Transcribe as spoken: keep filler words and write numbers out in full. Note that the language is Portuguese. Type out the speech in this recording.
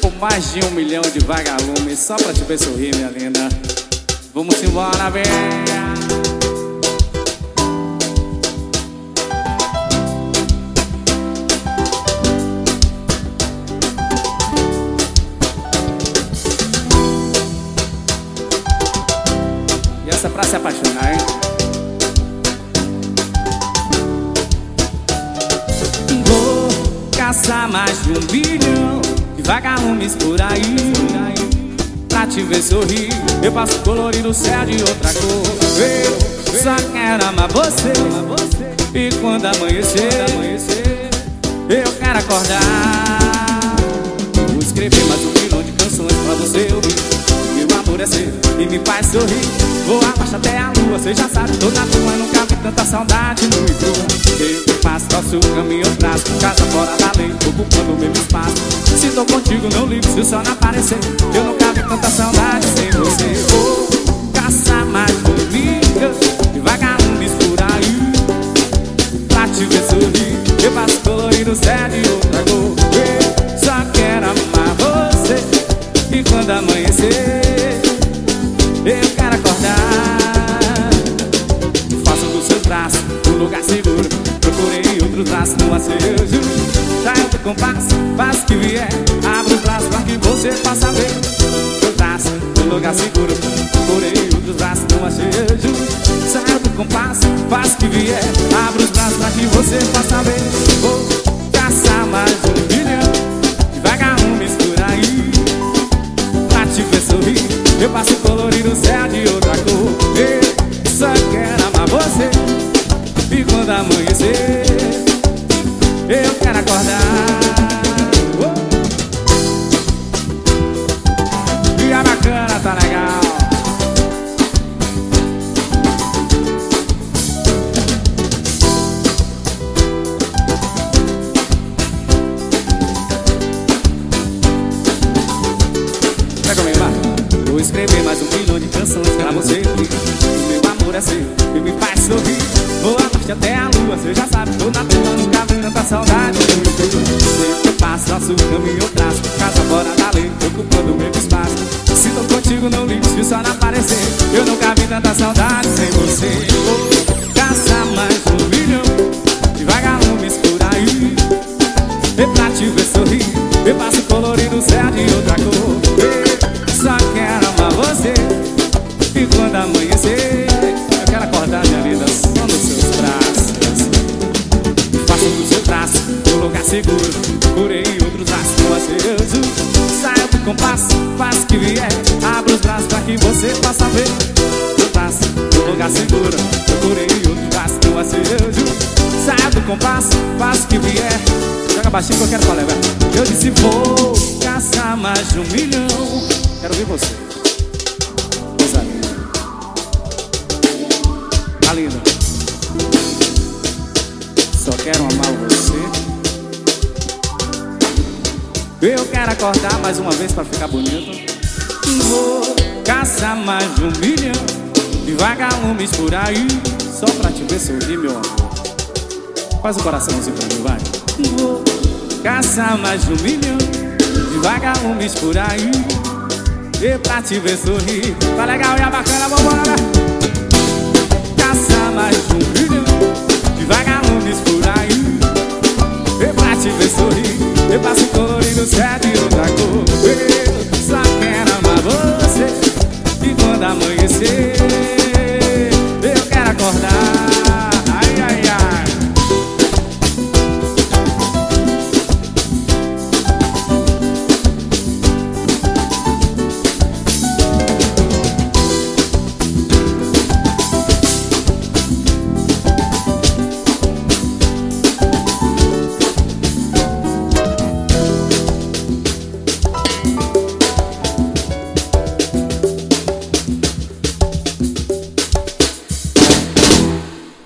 por mais de um milhão de vagalumes só pra te ver sorrir, minha linda. Vamos embora, venha. E essa é pra se apaixonar, hein? Vou caçar mais de um milhão de vagalumes por aí, pra te ver sorrir. Eu passo colorido o céu de outra cor. Eu só quero amar você, e quando amanhecer eu quero acordar. Vou escrever mais um milhão de canções pra você ouvir. Meu amor é seu e me faz sorrir. Vou abaixo até a lua, cê já sabe, tô na tua. Nunca vi tanta saudade no metrô. Eu faço nosso caminho, eu traço casa fora da lei, ocupando o mesmo espaço. Se tô contigo não ligo se o sol não aparecer. Eu nunca vi tanta saudade sem você. Vou caçar mais formigas e vagalumes por aí, pra te ver sorrir. Eu faço colorido o céu de outra cor. Eu só quero amar você, e quando amanhecer eu quero acordar. Faço dos seus braços um lugar seguro. Procurei outros braços no acejo. Saio do compasso, faço o que vier. Abro os braços pra que você possa ver. Seus braços um lugar seguro. Procurei outros braços no acejo. Saio do compasso, faço o que vier. Abro os braços pra que você possa ver. Vou caçar mais um milhão de vagalumes por aí, pra te ver sorrir. Eu passo colorido o céu de outra cor. Eu só quero amar você, e quando amanhecer eu quero acordar. oh. Dia bacana, tá legal. Pega o meu. Vou escrever mais um milhão de canções pra você ouvir. Meu amor é seu e me faz sorrir. Vou abaixo até a lua, cê já sabe, tô na tua. Nunca vi tanta saudade no metrô. Eu passo nosso caminho, eu traço casa fora da lei, ocupando o mesmo espaço. Se tô contigo não ligo se o sol não aparecer. Eu nunca vi tanta saudade sem você. Vou caçar mais um milhão de vagalumes por aí, e pra te ver sorrir eu passo colorido o céu de outra cor. Eu só quero amar você, e quando amanhecer eu quero acordar, minha linda, só nos seus braços. Faço do seu braço um lugar seguro. Procurei outros braços no acejo. Saio do compasso, faço o que vier. Abro os braços pra que você possa ver. Seu braço um lugar seguro. Procurei outros braços no acejo. Saio do compasso, faço o que vier. Joga baixinho que eu quero falar, velho. Eu disse vou caçar mais de um milhão. Quero ver você. Coisa linda. Tá linda. Só quero amar você. Eu quero acordar mais uma vez pra ficar bonito. Vou caçar mais de um milhão de vagalumes por aí, só pra te ver sorrir, meu amor. Faz o coraçãozinho pra mim, vai. Vou caçar mais de um milhão de vagalumes por aí, e pra te ver sorrir. Tá legal e é bacana, vambora. Caçar mais de um milhão de vagalumes por aí, e pra te ver sorrir eu passo colorido, céu de outra cor.